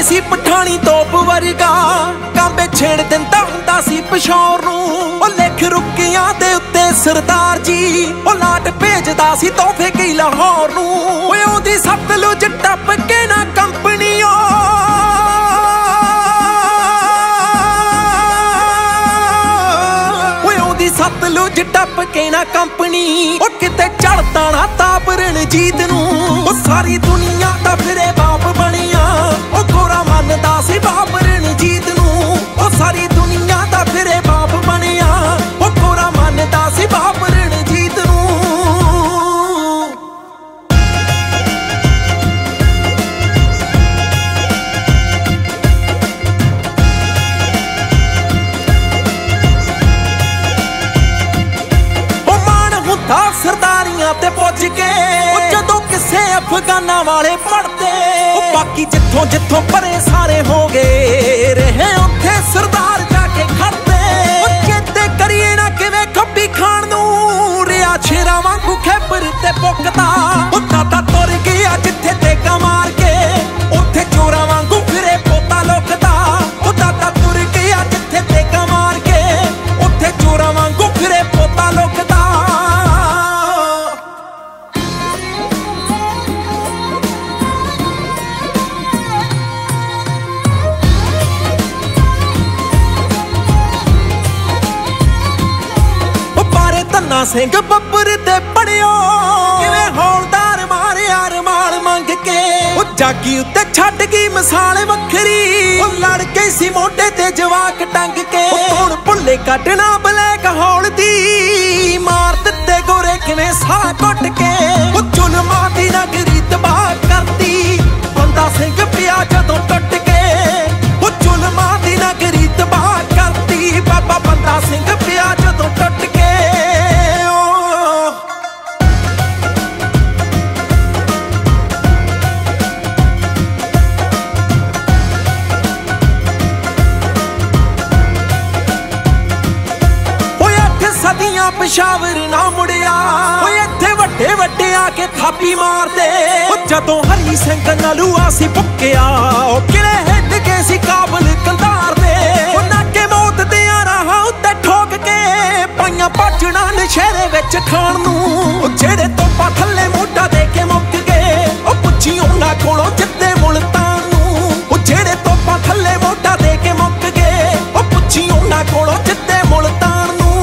ਜਿਵੇਂ ਸੀ ਪਠਾਣੀ ਤੋਪ ਵਰਗਾ, ਕਾਂਬੇ ਛੇੜ ਦਿੰਦਾ ਹੁੰਦਾ ਸੀ ਪਿਸ਼ੌਰ ਨੂੰ। ਉਹ ਲਿਖ ਰੁਕਿਆਂ ਦੇ ਉੱਤੇ ਸਰਦਾਰ ਜੀ, ਉਹ ਲਾਟ ਭੇਜਦਾ ਸੀ ਤੋਹਫੇ ਕਈ ਲਾਹੌਰ ਨੂੰ। ਓਏ ਉਹਦੀ ਸਤਲੁਜ ਟੱਪ ਕੇ ਨਾ ਕੰਪਨੀ, ਸਤਲੁਜ ਟੱਪ ਕੇ ਨਾ ਕੰਪਨੀ। ਉਹ ਕਿਤੇ ਚੜਦਾ ਨਾ ਤਾਪ ਰਣਜੀਤ ਨੂੰ। ਉਹ ਸਾਰੀ ਦੁਨੀਆ ਦਾ ਫਿਰੇ ਬਾਪ ਬਣਿਆ, ਉਹ ਗੋਰਾ ਮੰਨਦਾ ਸੀ ਬਾਪ ਰਣਜੀਤ ਨੂੰ। ਉਹ ਸਾਰੀ ਦੁਨੀਆ ਦਾ ਫਿਰੇ ਬਾਪ ਬਣਿਆ, ਉਹ ਗੋਰਾ ਮੰਨਦਾ ਸੀ ਬਾਪ ਰਣਜੀਤ ਨੂੰ। ਸਰਦਾਰੀਆਂ ਤੇ ਪੁੱਜ ਕੇ ਉਹ ਜਦੋਂ ਕਿਸੇ ਅਫਗਾਨਾਂ ਵਾਲੇ ਪੜਦੇ, ਉਹ ਬਾਕੀ ਜਿੱਥੋਂ ਜਿੱਥੋਂ ਪਰੇ ਸਾਰੇ ਹੋ ਗਏ, ਰਹੇ ਉੱਥੇ ਸਰਦਾਰ ਜਾ ਕੇ ਖੜਦੇ। ਉਹ ਚੇਤੇ ਕਰੀਏ ਨਾ ਕਿਵੇਂ ਖੱਬੀ ਖਾਣ ਨੂੰ, ਰਿਆ ਸ਼ੇਰਾਂ ਵਾਂਗੂ ਖੈਬਰ ਤੇ ਪੁੱਕਦਾ। ਉਹ ਦਾਦਾ ਤੁਰ ਗਿਆ ਜਿੱਥੇ ਤੇਗਾ ਮਾਰ ਕੇ, ਉੱਥੇ ਚੋਰਾਂ ਵਾਂਗੂ ਫਿਰੇ ਪੋਤਾ ਲੁਕਦਾ। ਉਹ ਦਾਦਾ ਤੁਰ ਗਿਆ ਜਿੱਥੇ ਤੇਗਾ ਮਾਰ ਕੇ, ਉੱਥੇ ਚੋਰਾਂ ਵਾਂਗੂ ਫਿਰੇ ਪੋਤਾ ਲੁਕਦਾ। ਧੰਨਾ ਸਿੰਘ ਬੱਬਰ ਤੇ ਪੜਿਓ, ਕਿਵੇਂ ਹੌਲਦਾਰ ਮਾਰਿਆ ਰਮਾਲ ਮੰਗ ਕੇ। ਉਹ ਜਾਗੀ ਉੱਤੇ ਛੱਡ ਗਈ ਮਿਸਾਲ ਵੱਖਰੀ, ਉਹ ਲੜ ਕੇ ਸੀ ਮੋਢੇ ਤੇ ਜਵਾਕ ਟੰਗ ਕੇ। ਹੁਣ ਭੁੱਲੇ ਕੱਢਣਾ ਬਲੈਕ ਹੌਲ ਦੀ, ਮਾਰ ਦਿੱਤੇ ਗੋਰੇ ਕਿਵੇਂ ਸਾਹ ਘੁੱਟ ਕੇ। ਉਹ ਜ਼ੁਲਮਾਂ ਦੀ ਨਗਰੀ ਤਬਾਹ ਕਰਤੀ, ਬੰਦਾ ਸਿੰਘ ਪਿਆ ਜਦੋਂ ਟੁੱਟ ਕੇ। ਉਹ ਜ਼ੁਲਮਾਂ ਦੀ ਨਗਰੀ ਤਬਾਹ ਕਰਤੀ, ਬਾਬਾ ਬੰਦਾ ਸਿੰਘ ਪਿਆ ਜਦੋਂ ਟੁੱਟ ਕੇ। ਪਿਸ਼ਾਵਰ ਨਾ ਮੁੜਿਆ, ਓਏ ਇੱਥੇ ਵੱਡੇ ਵੱਡੇ ਆ ਕੇ ਥਾਪੀ ਮਾਰਦੇ। ਉਹ ਜਦੋਂ ਹਰੀ ਸਿੰਘ ਨਲੂਆ ਸੀ ਭੁੱਕਿਆ, ਉਹ ਕਿਲੇ ਹਿੱਟ ਕੇ ਸੀ ਕਾਬਲ ਕੰਧਾਰ ਦੇ। ਉਹ ਨਾਕੇ ਮੌਤ ਦੇ ਰਾਹਾਂ ਉੱਤੇ ਠੋਕ ਕੇ, ਪਾਈਆਂ ਭਾਜਣਾ ਨਸ਼ਹਿਰੇ ਵਿੱਚ ਖਾਣ ਨੂੰ। ਉਹ ਜਿਹੜੇ ਤੋਪਾਂ ਥੱਲੇ ਮੋਢਾ ਦੇ ਕੇ ਮੁੱਕ ਗਏ, ਉਹ ਪੁੱਛੀ ਉਹਨਾਂ ਕੋਲੋਂ ਜਿੱਤੇ ਮੁਲਤਾਨ ਨੂੰ। ਉਹ ਜਿਹੜੇ ਤੋਪਾਂ ਥੱਲੇ ਮੋਢਾ ਦੇ ਕੇ ਮੁੱਕ ਗਏ, ਉਹ ਪੁੱਛੀ ਉਹਨਾਂ ਕੋਲੋਂ ਜਿੱਤੇ ਮੁਲਤਾਨ ਨੂੰ।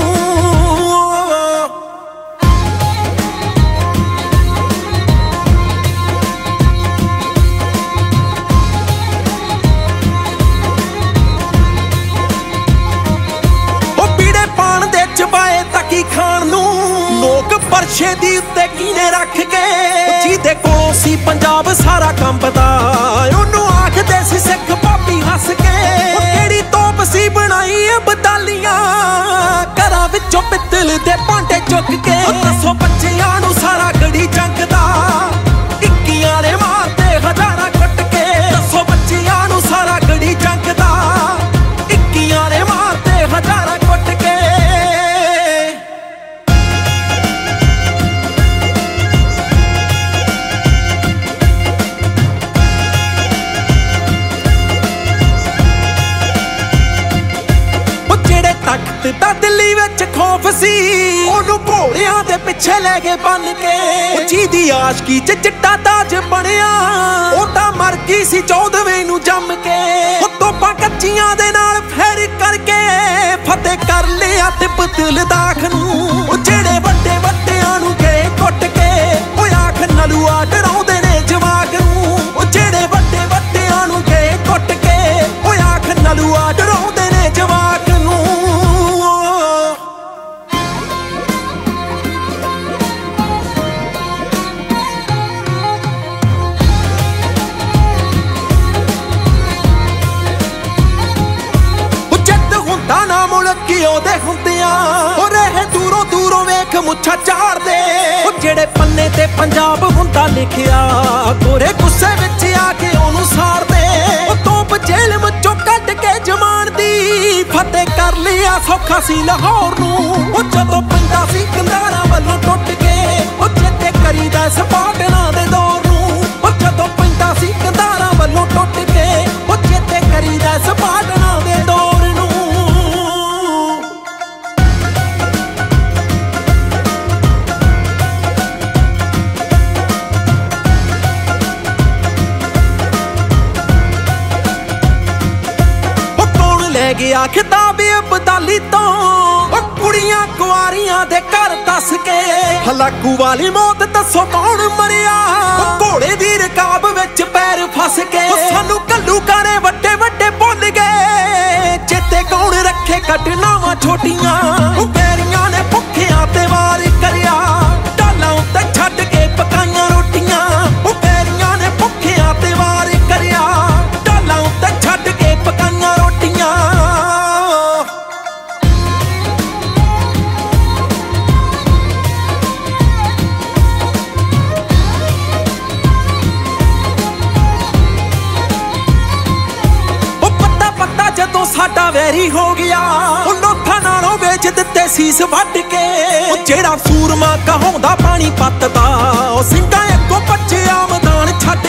ਚਬਾਏ ਤੱਕੀ ਖਾਣ ਨੂੰ, ਲੋਕ ਪਰਛੇ ਦੀ ਉੱਤੇ ਕੀਨੇ ਰੱਖ ਕੇ। ਜਿਹਦੇ ਕੋਲੋਂ ਸੀ ਪੰਜਾਬ ਸਾਰਾ ਕੰਬਦਾ, ਉਹਨੂੰ ਆਖਦੇ ਸੀ ਸਿੱਖ ਭਾਬੀ ਹੱਸ ਕੇ। ਉਹ ਕਿਹੜੀ ਤੋਪ ਸੀ ਬਣਾਈ ਅਬਦਾਲੀਆਂ, ਘਰਾਂ ਵਿੱਚੋਂ ਪਿੱਤਲ ਦੇ ਭਾਂਡੇ ਚੁੱਕ ਕੇ। ਦੱਸੋ ਬੱਚਿਆਂ ਨੂੰ ਸਾਰਾ ਗੜੀ ਜੰਗ ਦਾ, ਇੱਕੀਆਂ ਨੇ ਮਾਰਦੇ ਹਜ਼ਾਰਾਂ ਕੁੱਟ ਕੇ। ਦੱਸੋ ਬੱਚਿਆਂ ਨੂੰ ਸਾਰਾ ਗੜੀ ਜੰਗ ਦਾ, ਇੱਕੀਆਂ ਨੇ ਮਾਰਦੇ ਹਜ਼ਾਰਾਂ ਕੁੱਟ ਕੇ। ਤਾਂ ਦਿੱਲੀ ਵਿੱਚ ਖੌਫ ਸੀ, ਉਹਨੂੰ ਘੋੜਿਆਂ ਦੇ ਪਿੱਛੇ ਲੈ ਕੇ ਬੰਨ ਕੇ। ਜਿਹਦੀ ਆਸ਼ਕੀ ਚ ਚਿੱਟਾ ਤਾਜ ਬਣਿਆ, ਉਹ ਤਾਂ ਮਰ ਗਈ ਸੀ 14ਵੇਂ ਨੂੰ ਜੰਮ ਕੇ। ਉਹ ਤੋਪਾਂ ਕੱਚੀਆਂ ਦੇ ਨਾਲ ਫੇਰ ਕਰਕੇ, ਫਤਿਹ ਕਰ ਲਿਆ ਤਿੱਬਤ ਲਦਾਖ ਨੂੰ। ਉਹ ਜਿਹੜੇ ਵੱਡੇ ਵੱਡਿਆਂ ਨੂੰ ਗਏ ਕੁੱਟ ਕੇ, ਉਹ ਆਖ ਨਲੂਆ ਡਰਾਉਂਦੇ ਨੇ ਜਵਾਕ ਨੂੰ। ਉਹ ਜਿਹੜੇ ਵੱਡੇ ਵੱਡਿਆਂ ਨੂੰ ਗਏ ਕੁੱਟ ਕੇ, ਉਹ ਆਖ ਨਲੂਆ ਡਰਾਉਂਦੇ ਨੇ ਜਵਾਕ ਨੂੰ। ਉਹਦੇ ਹੁੰਦਿਆਂ, ਉਹ ਰਹੇ ਦੂਰੋਂ ਦੂਰੋਂ ਵੇਖ ਮੁੱਛਾਂ ਝਾੜਦੇ। ਉਹ ਜਿਹੜੇ ਪੰਨੇ ਤੇ ਪੰਜਾਬ ਹੁੰਦਾ ਲਿਖਿਆ, ਗੋਰੇ ਗੁੱਸੇ ਵਿੱਚ ਆ ਕੇ ਉਹਨੂੰ ਸਾੜਦੇ। ਉਹ ਤੋਪ ਜੇਲ੍ਹ ਵਿੱਚੋਂ ਕੱਢ ਕੇ ਜਮਾਨ ਦੀ, ਫਤਿਹ ਕਰ ਲਿਆ ਸੌਖਾ ਸੀ ਲਾਹੌਰ ਨੂੰ। ਉਹ ਜਦੋਂ ਪੈਂਦਾ ਸੀ ਕੰਧਾਰਾਂ ਵੱਲੋਂ ਟੁੱਟ ਕੇ, ਉਹ ਚੇਤੇ ਕਰੀਦਾ ਸਪਾਟਨਾਂ ਦੇ ਦੌਰ ਨੂੰ। ਉਹ ਜਦੋਂ ਪੈਂਦਾ ਸੀ ਕੰਧਾਰਾਂ ਵੱਲੋਂ ਟੁੱਟ ਕੇ, ਉਹ ਗਿਆ ਖਿਤਾਬ ਅਬਦਾਲੀ ਤੋਂ ਉਹ ਕੁੜੀਆਂ ਕੁਆਰੀਆਂ ਦੇ ਘਰ ਦੱਸ ਕੇ ਹਲਾਕੂ ਵਾਲੀ ਮੌਤ ਦੱਸੋ ਕੌਣ ਮਰਿਆ ਉਹ ਘੋੜੇ ਦੀ ਰਕਾਬ ਵਿੱਚ ਪੈਰ ਫਸ ਕੇ ਸਾਨੂੰ ਘੱਲੂਘਾਰੇ ਵੱਡੇ ਵੱਡੇ ਭੁੱਲ ਗਏ ਚੇਤੇ ਕੌਣ ਰੱਖੇ ਘਟਨਾਵਾਂ ਛੋਟੀਆਂ ਉਹ ਪੈਰੀਆਂ ਨੇ ਭੁੱਖਿਆਂ ਤੇ ਵਾਰ ਕਰਿਆ ਢਾਲਾਂ ਉੱਤੇ ਛੱਡ ਕੇ ਪਕਾਈਆਂ ਰੋਟੀਆਂ ਉਹ ਪੈਰੀਆਂ ਨੇ ਭੁੱਖਿਆਂ ਤੇ ਵਾਰ ਕਰਿਆ ਢਾਲਾਂ ਉੱਤੇ ਛੱਡ ਕੇ ਪਕਾਈਆਂ ਰੋਟੀਆਂ ਜਦੋਂ ਸਾਡਾ ਵੈਰੀ ਹੋ ਗਿਆ ਉਹ ਲੋਕਾਂ ਨਾਲੋਂ ਵੇਚ ਦਿੱਤੇ ਸੀਸ ਵੱਢ ਕੇ ਉਹ ਜਿਹੜਾ ਸੂਰਮਾ ਕਹਾਉਂਦਾ ਪਾਣੀ ਪੱਤਦਾ ਉਹ ਸਿੰਘਾਂ ਅੱਗੋਂ ਬੱਚਿਆ ਮੈਦਾਨ ਛੱਡ